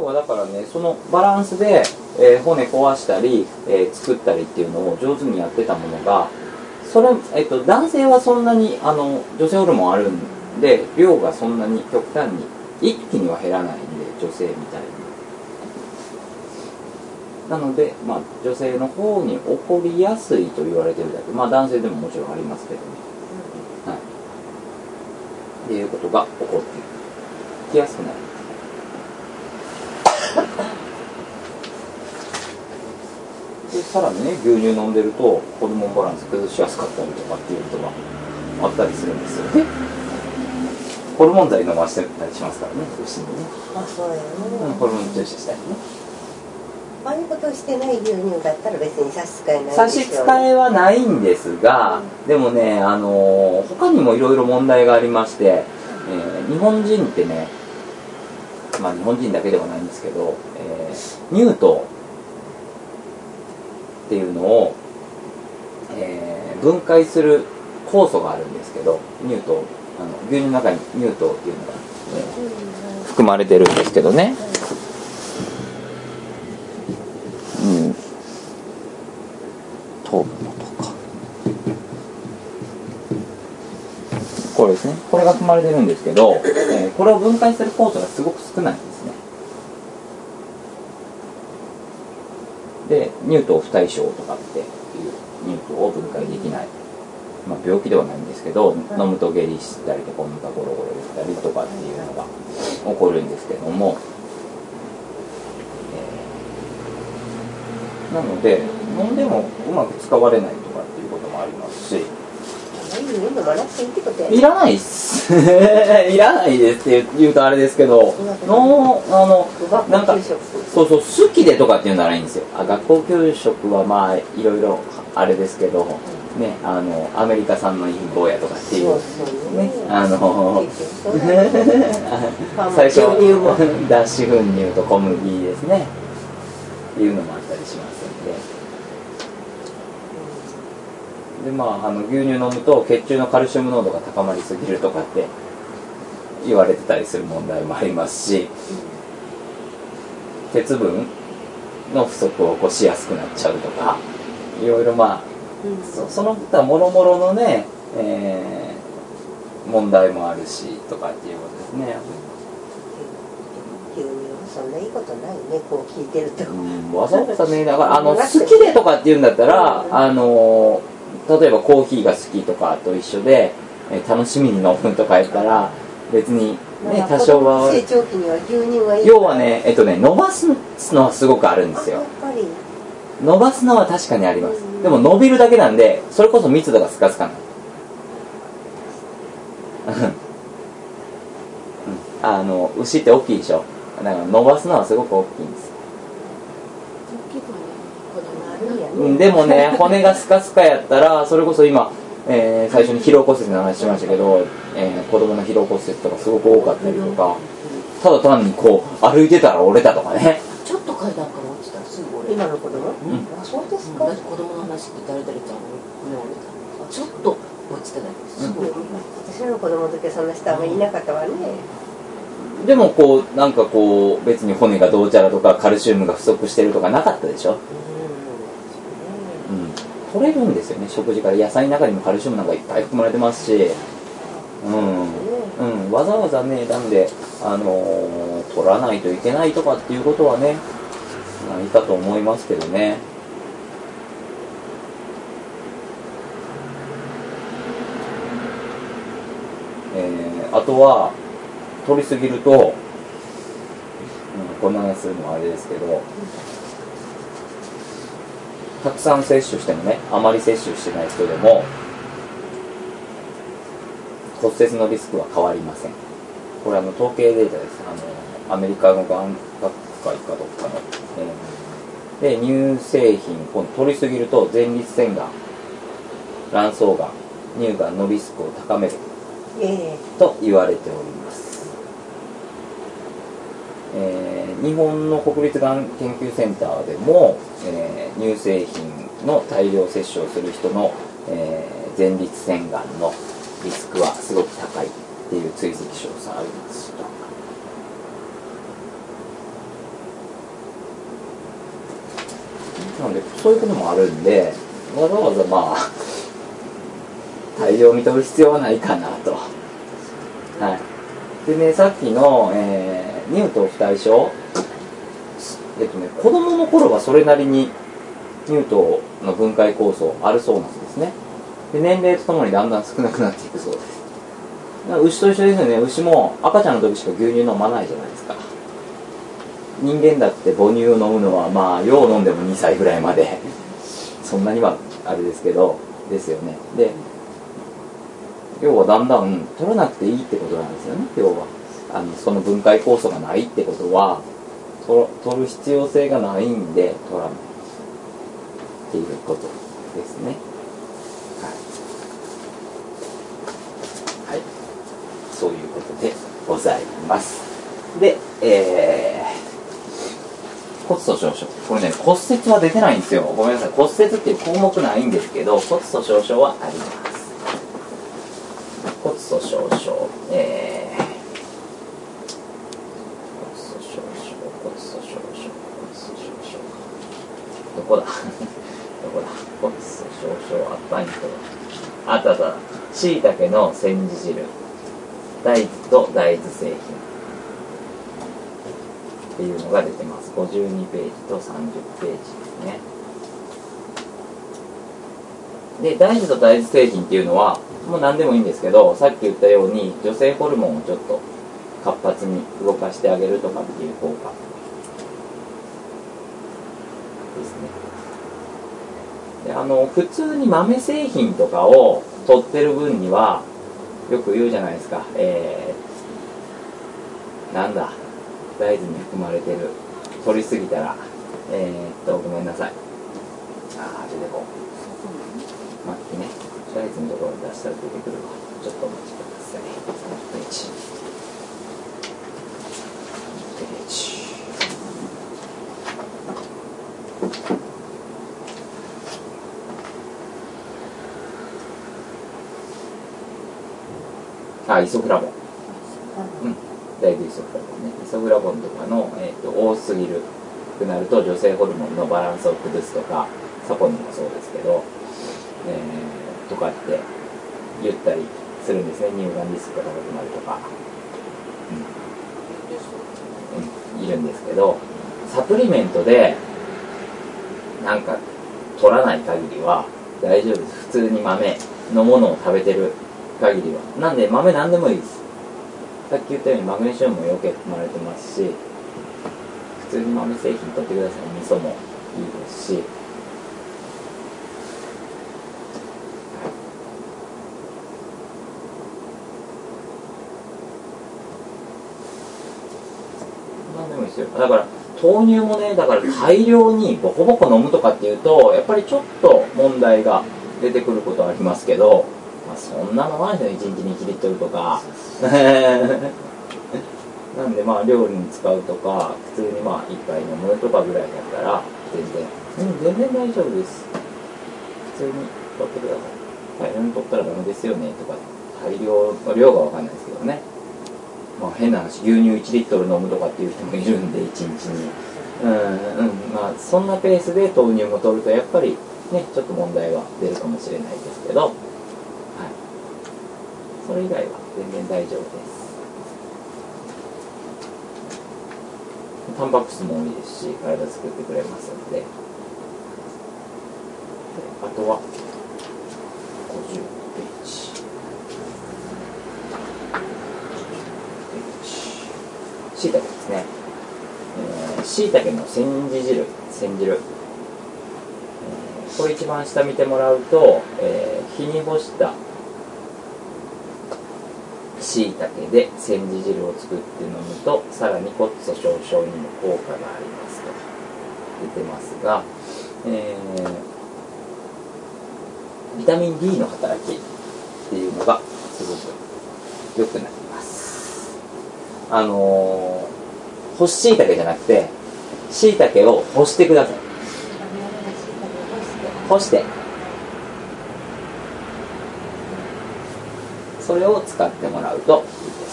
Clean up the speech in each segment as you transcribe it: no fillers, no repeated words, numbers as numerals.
要はだからね、そのバランスで、骨壊したり、作ったりっていうのを上手にやってたものが、それ、男性はそんなに女性ホルモンあるんで、量がそんなに極端に一気には減らないんで、女性みたいに。なので、まあ、女性の方に起こりやすいと言われてるだけ、まあ男性でももちろんありますけどね。はい。っていうことが起こってきやすくなる。でさらにね、牛乳飲んでるとホルモンバランス崩しやすかったりとかっていうことがあったりするんですよね。ホルモン剤飲ましてたりしますからね、牛にね。 あ、そうやね。 ホルモン注射したりね。 ああいうことをしてない牛乳だったら別に差し支えないんでしょう。 差し支えはないんですが、でもね、他にもいろいろ問題がありまして、日本人ってね、まあ日本人だけではないんですけど、乳糖っていうのを、分解する酵素があるんですけど、乳糖、牛乳の中に乳糖っていうのが、含まれてるんですけどね。糖分とかこれですね、これが含まれてるんですけど、これを分解する酵素がすごく少ないんですね。で、乳糖不対症とかっていう乳糖を分解できない、まあ、病気ではないんですけど、飲むと下痢したりとかお腹ゴロゴロしたりとかっていうのが起こるんですけども、なので飲んでもうまく使われないとかっていうこともありますし、いらないっすいらないですって言うとあれですけど、なんかそうそう、好きでとかっていうならいいんですよ。学校給食はまあいろいろあれですけどね、アメリカ産の陰謀やとかっていうね、最初脱脂粉乳と小麦ですねっていうのもあったりしますんで。でまあ、牛乳飲むと血中のカルシウム濃度が高まりすぎるとかって言われてたりする問題もありますし、鉄分の不足を起こしやすくなっちゃうとか、いろいろまあ、その他もろもろのね、問題もあるしとかっていうことですね。 牛乳そんないいことないね、こう聞いてると。 わざわざね、だから好きでとかっていうんだったら、例えばコーヒーが好きとかと一緒で、楽しみに飲むとか言ったら別にね、多少は成長期には牛乳はいい。 要はね、伸ばすのはすごくあるんですよ。 やっぱり伸ばすのは確かにあります。でも伸びるだけなんで、それこそ密度がスカスカなの牛って大きいでしょ。だから伸ばすのはすごく大きいんです。でもね、骨がスカスカやったら、それこそ今、最初に疲労骨折の話しましたけど、子供の疲労骨折とかすごく多かったりとか、ただ単にこう歩いてたら折れたとかね。 ちょっと階段から落ちたらすぐ折れた。 今の子供？あ、そうですか。 だって子供の話って誰々ちゃん骨折れた。ちょっと落ちてない。すぐ折れた。 私の子供の時はそんな人あんまりいなかったわね。 でもこうなんかこう別に骨がどうちゃらとかカルシウムが不足してるとかなかったでしょ。取れるんですよね、食事から。野菜の中にもカルシウムなんかいっぱい含まれてますし、わざわざね、なんで取らないといけないとかっていうことはね、ないかと思いますけどね。あとは取りすぎると、こんな話するのはあれですけど、たくさん摂取してもね、あまり摂取してない人でも骨折のリスクは変わりません。これ統計データです。アメリカのがん学会かどっかの、で乳製品を取りすぎると前立腺がん、卵巣がん、乳がんのリスクを高めると言われております。日本の国立がん研究センターでも、乳製品の大量摂取をする人の、前立腺がんのリスクはすごく高いっていう追跡調査あります。 なのでそういうこともあるんで、わざわざまあ大量に取る必要はないかなと。はい。でね、さっきの、乳糖不対症、子供の頃はそれなりに乳糖の分解酵素あるそうなんですね。で、年齢とともにだんだん少なくなっていくそうです。だから牛と一緒ですよね。牛も赤ちゃんの時しか牛乳飲まないじゃないですか。人間だって母乳を飲むのはまあよう飲んでも2歳ぐらいまでそんなにはあれですけどですよね。で、要はだんだん取らなくていいってことなんですよね。要はその分解酵素がないってことは取る必要性がないんで取らないっていうことですね。はい、はい、そういうことでございます。で、骨粗しょう症、これね骨折は出てないんですよ。ごめんなさい、骨折っていう項目ないんですけど骨粗しょう症はあります。骨粗しょう症、骨粗しょう症、どこだどこだ、骨粗しょう症あったんやけど、あった。しいたけの煎じ汁、大豆と大豆製品っていうのが出てます。52ページと30ページですね。で、大豆と大豆製品っていうのはもう何でもいいんですけど、さっき言ったように女性ホルモンをちょっと活発に動かしてあげるとかっていう効果ですね。で、普通に豆製品とかを取ってる分にはよく言うじゃないですか。なんだ、大豆に含まれてる、取りすぎたらごめんなさい、出てこう、まきね、大豆のところに出したら出てくるわ。ちょっとお待ちください。ページイソフラボン、大豆イソフラボンね。イソフラボンとかの、多すぎるくなると女性ホルモンのバランスを崩すとか、サポニンもそうですけど、とかって言ったりするんですね。乳がんリスクが高くなるとか、いるんですけど、サプリメントでなんか取らない限りは大丈夫です。普通に豆のものを食べてる限りは。なんで豆なんでもいいです。さっき言ったようにマグネシウムも余計含まれてますし、普通に豆製品取ってください。味噌もいいですし、なんでもいいですよ。だから豆乳もね、だから大量にボコボコ飲むとかっていうとやっぱりちょっと問題が出てくることはありますけど、そんな飲まないですよ、1日に1リットルとかなんで料理に使うとか普通に1杯飲むとかぐらいだったら全然大丈夫です。普通に取ってください。大量に取ったらダメですよねとか、大量の量が分かんないですけどね、変な話、牛乳1リットル飲むとかっていう人もいるんで1日にそんなペースで豆乳も取るとやっぱりねちょっと問題は出るかもしれないですけど、それ以外は全然大丈夫です。タンパク質も多いですし、体作ってくれますので。あとは50ページ。しいたけですね。しいたけの煎じ汁。これ一番下見てもらうと、日に干したしいたけで煎じ汁を作って飲むとさらに骨粗しょう症にも効果がありますと出てますが、ビタミン D の働きっていうのがすごく良くなります。干ししいたけじゃなくてしいたけを干してください。干してそれを使ってもらうといいです。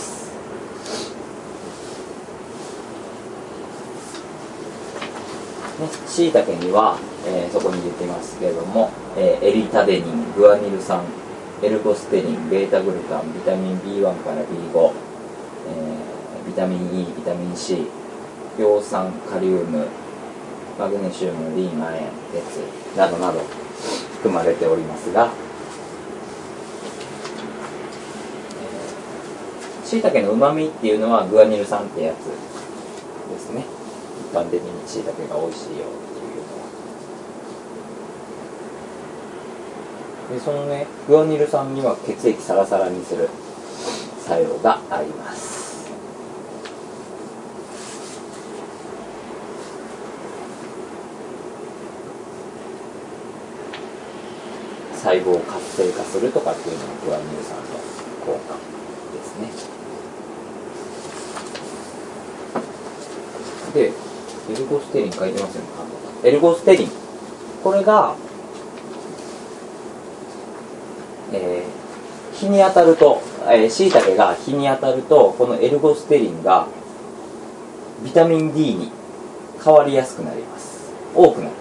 しいたけには、 そこに出てますけれども、エリタデニン、グアニル酸、エルゴステリン、ベータグルカン、ビタミン B1 から B5、ビタミン E、ビタミン C、葉酸、カリウム、マグネシウム、リン、亜鉛、鉄などなど含まれておりますが、椎茸のうまみっていうのはグアニル酸ってやつですね。一般的に椎茸が美味しいよっていうのは。でそのね、グアニル酸には血液サラサラにする作用があります。細胞を活性化するとかっていうのがグアニル酸の効果ですね。で、エルゴステリン書いてますよね。エルゴステリン、これが、日に当たると、椎茸が日に当たると、このエルゴステリンがビタミン D に変わりやすくなります。多くなる。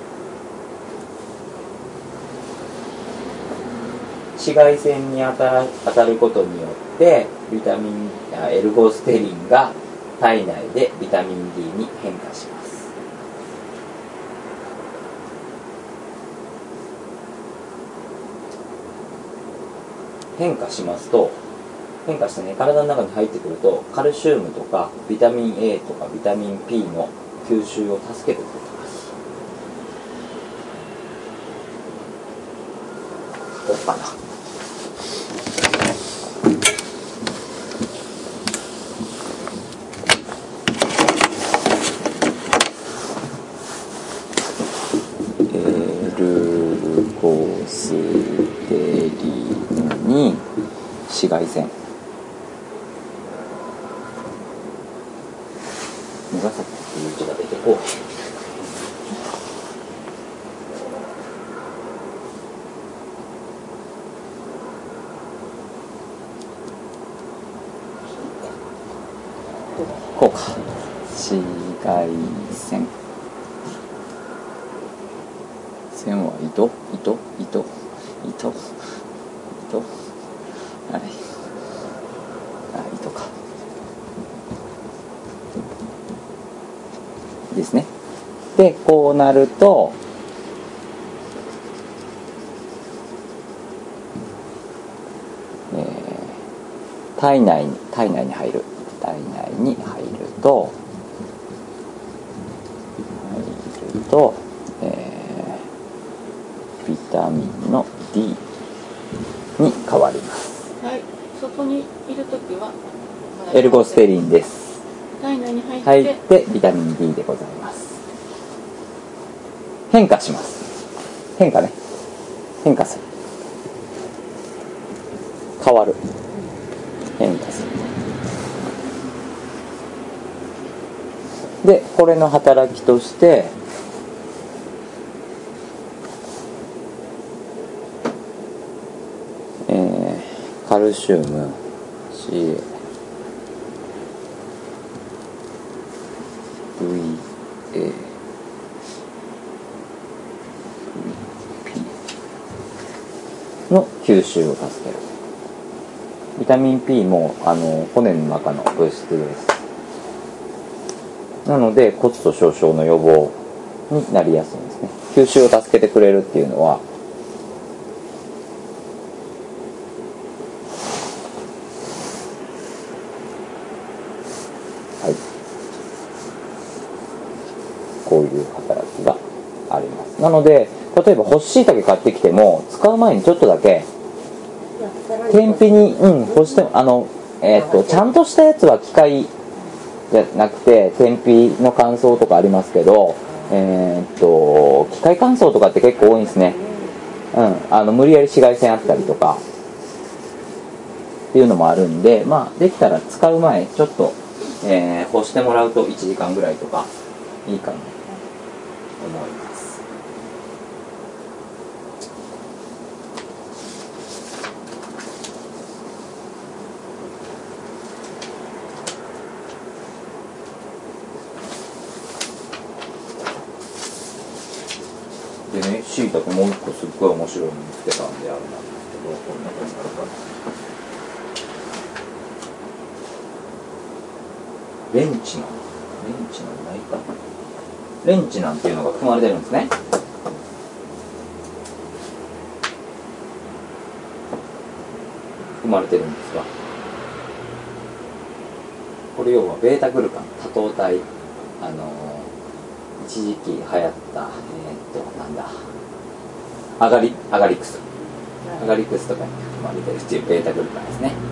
紫外線に当たることによってエルゴステリンが体内でビタミン D に変化します。変化しますと、変化してね、体の中に入ってくるとカルシウムとかビタミン A とかビタミン P の吸収を助けてくれます。こうかな。に紫外線、紫っていう字が出てこう。こうか、紫外線、線は糸あれ、糸かですね。でこうなると体内に入るとビタミンの D に変わります。 はい、外にいるときはエルゴステリンです。 体内に入ってビタミン D でございます。変化します。変化する、変わる、変化する。でこれの働きとしてカルシウム CA VA VP の吸収を助ける。ビタミン P も骨の中の物質です。なので骨粗しょう症の予防になりやすいんですね。吸収を助けてくれるっていうのはこういう働きがあります。なので例えば干し椎茸買ってきても使う前にちょっとだけ天日に、干してちゃんとしたやつは機械じゃなくて天日の乾燥とかありますけど、機械乾燥とかって結構多いんですね。無理やり紫外線あったりとかっていうのもあるんで、できたら使う前ちょっと、干してもらうと1時間ぐらいとかいいかなと思います。 しいたけもう一個すっごい面白いの見つけたんであれなんですけど、こんな感じだからレンチナンないかな。レンチナンっていうのが含まれてるんですね。含まれてるんですが、これ要はベータグルカン多糖体、一時期流行ったなんだアガリクスとかに含まれてるっていうベータグルカンですね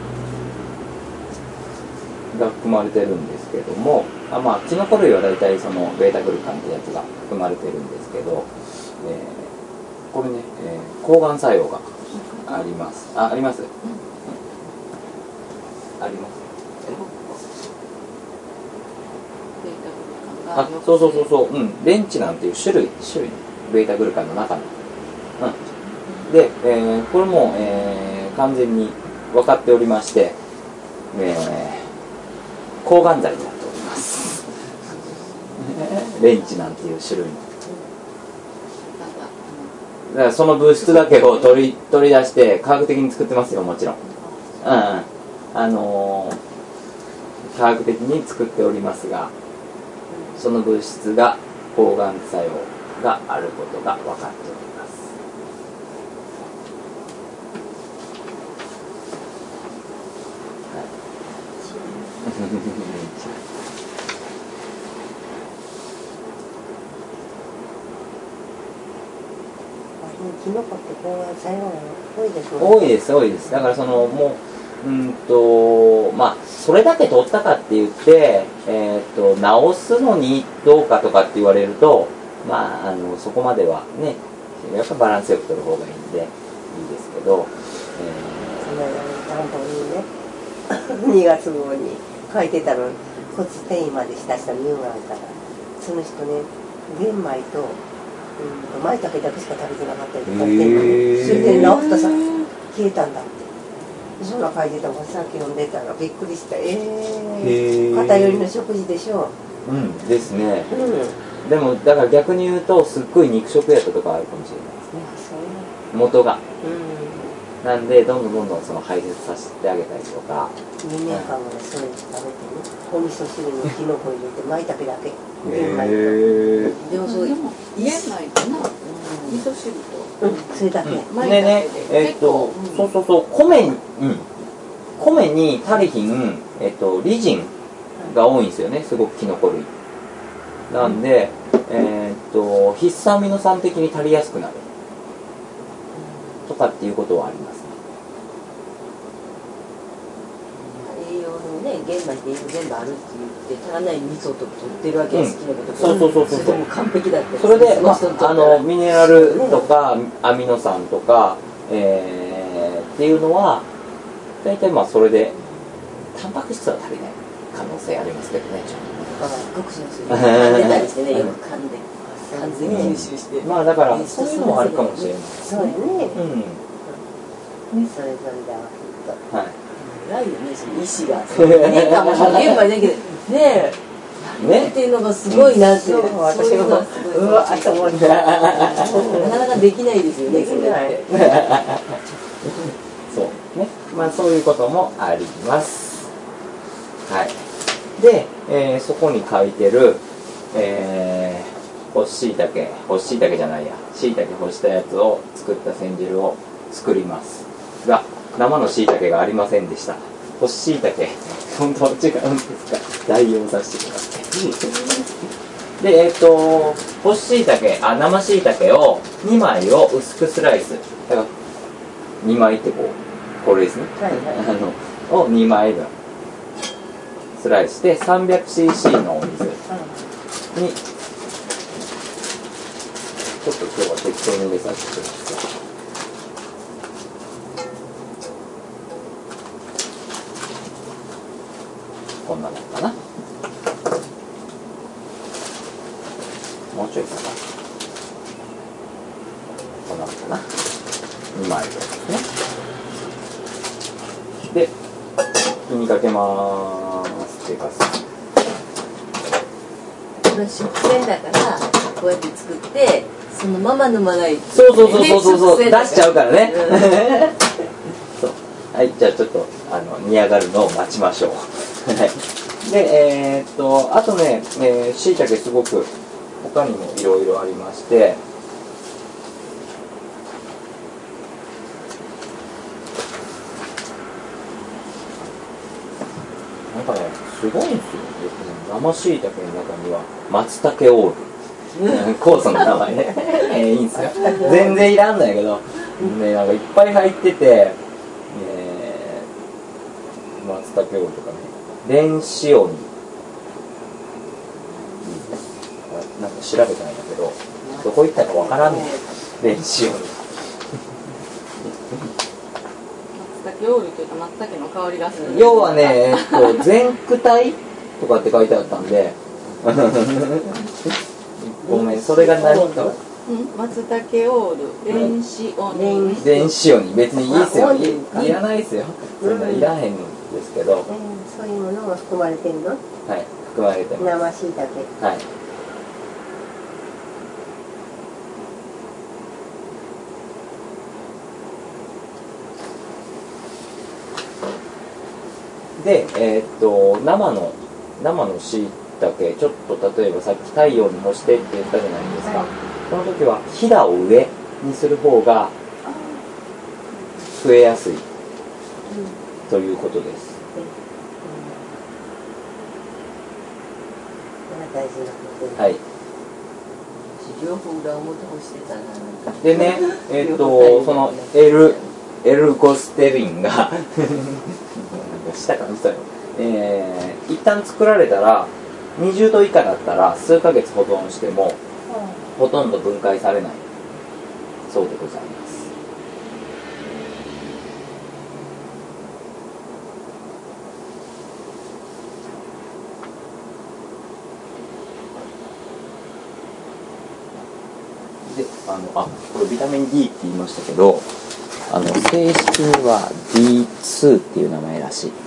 が含まれてるんですけども、まあキノコ類は大体そのベータグルカンってやつが含まれてるんですけど、これね、抗がん作用があります。あります。あります。そう、レンチナンっていう種類ベータグルカンの中の、で、これも、完全に分かっておりまして、抗がん剤になっておりますレンチナンっていう種類のだからその物質だけを取り出して科学的に作ってますよ、もちろん。科学的に作っておりますが、その物質が抗がん作用があることが分かっております。 キノコって抗がん作用が多いですね。 多いです。だからそのもうまあそれだけ取ったかって言って治すのにどうかとかって言われると、まあそこまではね、やっぱバランスよく取る方がいいんでいいですけど、 その担当にね2月号に書いてたの、骨転移までした人乳がんから、その人ね玄米と舞茸だけしか食べてなかったりとかって、それで治ったさ消えたんだって。そんな書いてたもん、さっき読んでたらびっくりした。偏りの食事でしょう。 ですね。でもだから逆に言うとすっごい肉食やったとかあるかもしれないですね。元が。なんでどんどんその排泄させてあげたりとか。 2年間までそれ食べてね、お味噌汁にキノコ入れて舞茸だけ。 でもそう言えないかな。味噌汁と。 それだけ。 ね、そう米にタリヒン、リジンが多いんですよね、すごくキノコ類。なんで、必須アミノ酸的に足りやすくなるとかっていうことはありますね。 栄養のね、玄米って全部あるって言って足らない味噌と取ってるわけです、キノコとか。 そうそれも完璧だって。 それで、ミネラルとかアミノ酸とか、っていうのは大体まあそれでタンパク質は足りない可能性ありますけどね。 極真水出たりしてね、よく噛んで完全に吸収して、 まあだからそういうのもあるかもしれない。 そうよね。それぞれだわきっと。 はい。 偉いよね、その意志が。ね、かもしれない。玄米だけでねえっていうのがすごいなって。 私もうわっと思った。 なかなかできないですよね、それって。 そうね。まあそういうこともあります。はい。で、そこに書いてる、干し椎茸じゃないや、椎茸干したやつを作った煎汁を作りますが、生の椎茸がありませんでした。干し椎茸、本当は違うんですが、代用させてください。で、干し椎茸、生椎茸を2枚を薄くスライス。だから2枚ってこれですね。を2枚分スライスして 300cc のお水に、ちょっと今日は適当に入れさせてください。こんなもんかな。もうちょいかな。こんなもんかな。2枚分ですね。で、火にかけまーす。っていうかこれ食洗だからこうやって作ってそのまま飲まない。 そうそう出しちゃうからね、そうはい、じゃあちょっと煮上がるのを待ちましょうはいであとねしいたけすごく他にもいろいろありまして、なんかねすごいんですよ。生しいたけの中には松茸オール酵素の名前ねいいんですよ。全然いらんないけど、ね、なんかいっぱい入ってて、松茸オールとかね、電子オニなんか調べたんだけど、どこ行ったかわからんねん。電子オニ松茸オールというか松茸の香りがする。 要はね、全躯体とかって書いてあったんでごめん、それが何か。 松茸オール、電子オニ。 電子オニ、別にいいっすよ。いらないっすよ。そんないらへんんですけど。 そういうものが含まれてるの？ はい、含まれてます。 生しいたけ。 はい。で、生のしいたけ、ちょっと例えばさっき太陽に干してって言ったじゃないですか。その時はひだを上にする方が増えやすいということです。はい。 両方裏表干してたな。 でね、そのエルゴステリンがしたかみたいな。一旦作られたら20度以下だったら数ヶ月保存してもほとんど分解されないそうでございます。でこれビタミン D って言いましたけど、正式には D2 っていう名前らしい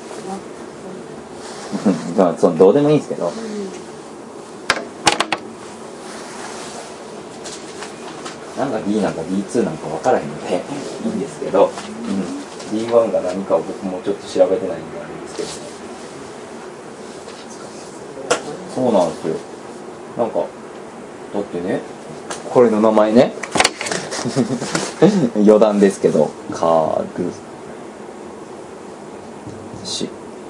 どうでもいいんですけど、なんか D なんか D2 なんか分からへんのでいいんですけど、D1 が何かを僕もちょっと調べてないんであるんですけどね。そうなんですよ。なんかだってね、これの名前ね余談ですけど、カルシ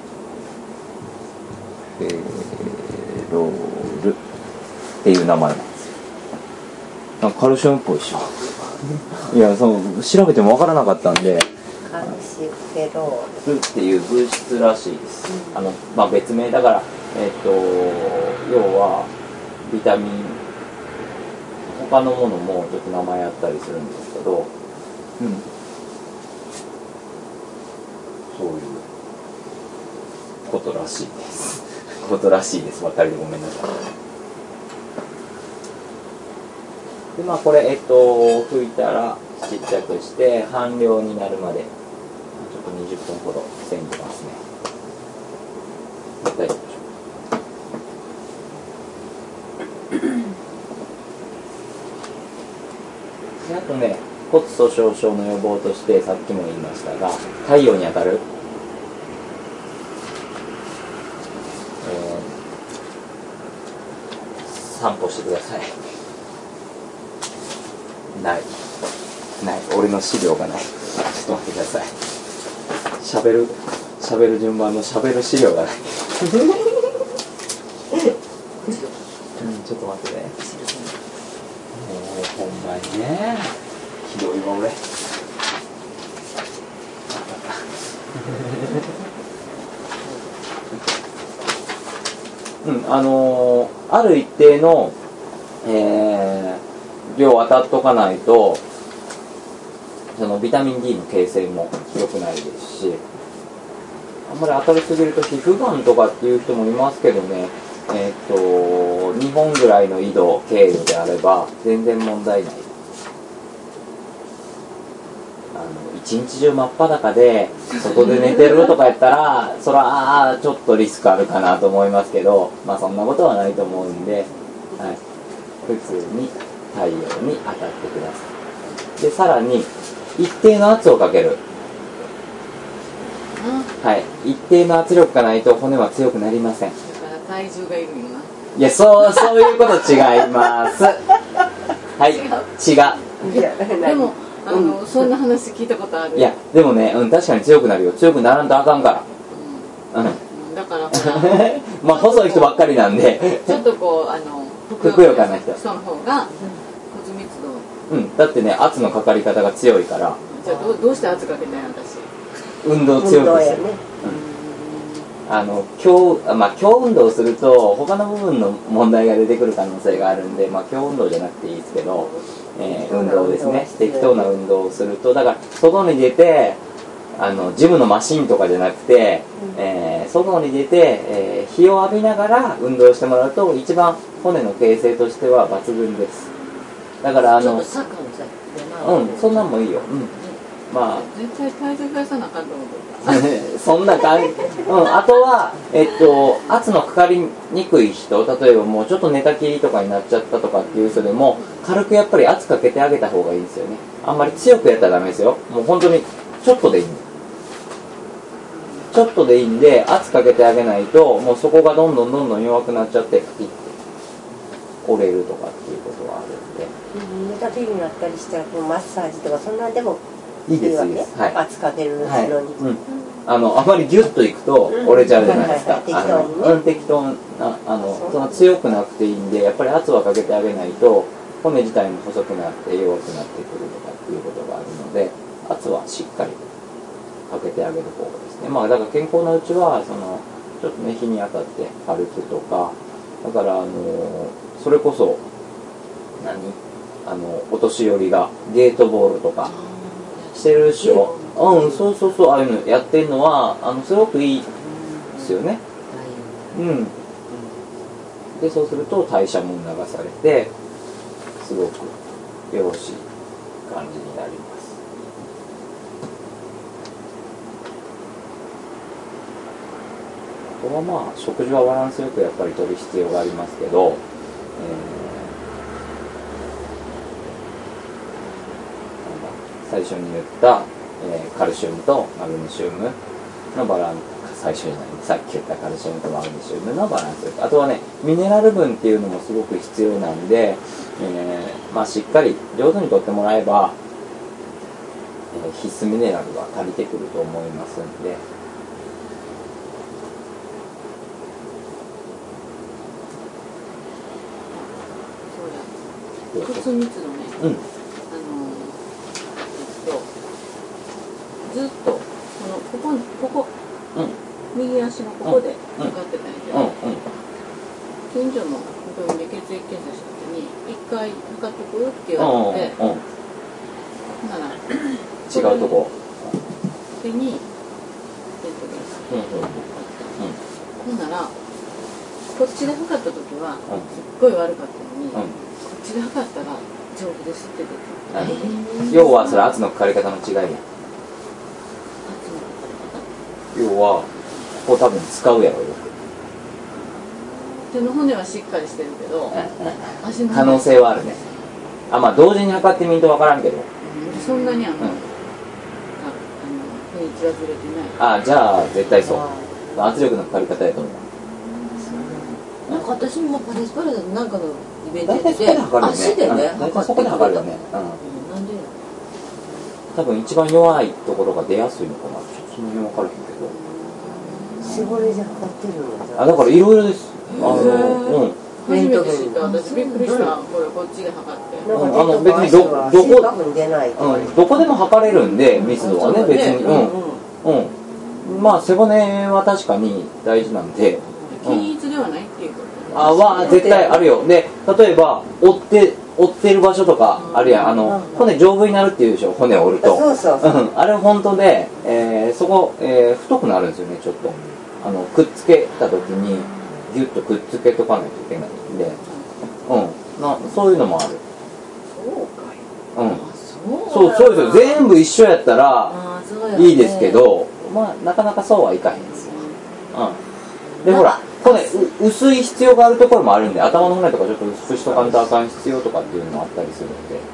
フェロールっていう名前なんですよ。なんかカルシウムっぽいでしょいや、調べても分からなかったんで、 カルシフェロールっていう物質らしいです。別名だから、要はビタミン、他のものもちょっと名前あったりするんですけど、そういうことらしいですことらしいです。ばっかりでごめんなさい。でこれ拭いたらちっちゃくして半量になるまでちょっと20分ほど煎じますね。大丈夫でしょうか。あとね、骨粗しょう症の予防としてさっきも言いましたが、太陽に当たる、散歩してください。ない、俺の資料がない。ちょっと待ってください。喋る順番の喋る資料がないちょっと待ってね。ほんまにね、ひどいわ俺ある一定の、量当たっとかないとそのビタミン D の形成も良くないですし、あんまり当たりすぎると皮膚がんとかっていう人もいますけどね、2本ぐらいの緯度経由であれば全然問題ない。一日中真っ裸で外で寝てるとかやったらそらちょっとリスクあるかなと思いますけど、そんなことはないと思うんで、はい、普通に太陽に当たってください。でさらに一定の圧をかける。はい、一定の圧力がないと骨は強くなりません。 だから体重がいるんよな。 いや、そういうこと違いますはい、違う。 でもそんな話聞いたことある。 いや、でもね、確かに強くなるよ。強くならんとあかんから。 だからほらまあ細い人ばっかりなんでちょっとこうふくよかな人の方が骨密度、 だってね、圧のかかり方が強いから。 じゃあどうして圧かけたんや私。 運動を強くする。強運動をすると他の部分の問題が出てくる可能性があるんで、強運動じゃなくていいですけど、運動ですね。適当な運動をすると、だから外に出てジムのマシンとかじゃなくて、外に出て、日を浴びながら運動してもらうと一番骨の形成としては抜群です。だからちょっとサッカーのさ、 そんなんもいいよ。まあ絶対体重増やさなあかんと思うそんな感じ。あとは圧のかかりにくい人、例えばもうちょっと寝たきりとかになっちゃったとかっていう人でも軽くやっぱり圧かけてあげた方がいいんですよね。あんまり強くやったらダメですよ。もう本当にちょっとでいいんで。ちょっとでいいんで圧かけてあげないと、もうそこがどんどん弱くなっちゃってピッて折れるとかっていうことがあるんで。 寝たきりになったりしたらマッサージとかそんなんでもいいです。はい。 圧かけるのに、 あまりギュッといくと折れちゃうじゃないですか。適当なその強くなくていいんで、やっぱり圧はかけてあげないと骨自体も細くなって弱くなってくるとかっていうことがあるので、圧はしっかりかけてあげる方がですね。だから健康なうちはちょっとね、日に当たって歩くとか、だからそれこそお年寄りがゲートボールとかしてるでしょ。そうああいうのやってるのはすごくいいですよね。でそうすると代謝も促されてすごくよろしい感じになります。あとは食事はバランスよくやっぱり取る必要がありますけど、最初に言った、カルシウムとマグネシウムのバランス、最初にさっき言ったカルシウムとマグネシウムのバランス、あとはね、ミネラル分っていうのもすごく必要なんで、しっかり上手にとってもらえば、必須ミネラルが足りてくると思いますんで。 骨密度ね、ずっとここ、右足のここで測ってたんやけど、近所の病院で血液検査した時に一回測っとくって言われて、なら違うとこ手にほんならこっちで測った時はすっごい悪かったのに、こっちで測ったら丈夫ですって出て、 要はそれ圧のかかり方の違いや。要はここ多分使うやろよく。 手の骨はしっかりしてるけど、足の可能性はあるね。同時に測ってみんと分からんけど、 そんなに日にちはずれてない。 じゃあ絶対そう。圧力のかかり方やと思う。 なんか私もパレスパラダのなんかのイベントで足でね、 大体そこで測るよね。 なんで多分一番弱いところが出やすいのかな。その辺分からへんけど。 絞りで測ってるのだからいろいろです。 初めて知った。私びっくりした。こっちで測って。 別にどこでも測れるんで、密度はね、別に。背骨は確かに大事なんで。 均一ではないっていうこと。 絶対あるよ。で、例えば折ってる場所とかあるやん。骨丈夫になるっていうでしょ、骨を折ると。あれは本当で、そこ、太くなるんですよね、ちょっと。くっつけた時にギュッとくっつけとかないといけないんで、そういうのもある。そうですよ。全部一緒やったらいいですけど、なかなかそうはいかへんですよ。でほらこれ薄い必要があるところもあるんで、頭の骨とかちょっと薄くしとかんとあかん必要とかっていうのもあったりするので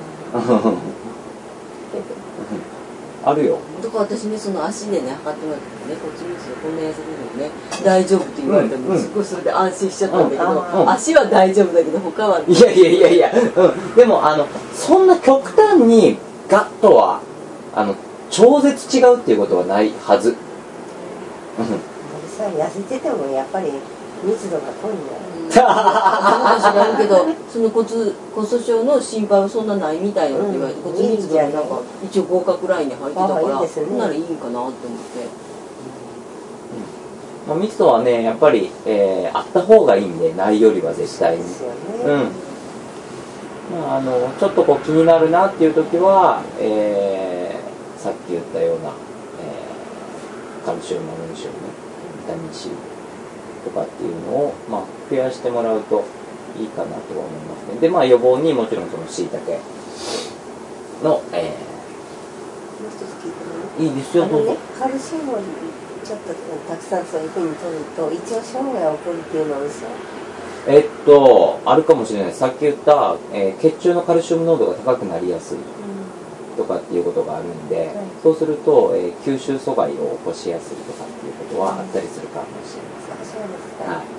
あるよ。 だから私ね、その足でね測ってもらったね、骨密度こんな痩せてるのね大丈夫って言われたので、すごいそれで安心しちゃったんだけど、足は大丈夫だけど他は。 いや、でもそんな極端にガッとは超絶違うっていうことはないはず。 痩せててもやっぱり密度が濃いんだよ。 知らんけど、その骨粗しょうの心配はそんなないみたいなって言われて、骨密度がなんか一応合格ラインに入ってたから、そんならいいんかなって思って。 密度はね、やっぱり、あった方がいいんで、ないよりは絶対に。 ですよね。 ちょっとこう気になるなっていう時は、さっき言ったような、カルシウム、マグネシウム、ビタミン C とかっていうのを、増やしてもらうといいかなとは思いますね。で、予防にもちろんその椎茸の、 もう一つ聞いてもいい？ いいですよ、どうぞ。 カルシウムをちょっとたくさんそういうふうに取ると胃腸障害が起こるっていうのは嘘？ あるかもしれない。さっき言った、血中のカルシウム濃度が高くなりやすいとかっていうことがあるんで、そうすると、吸収阻害を起こしやすいとかっていうことはあったりするかもしれません。 そうですか。 はい。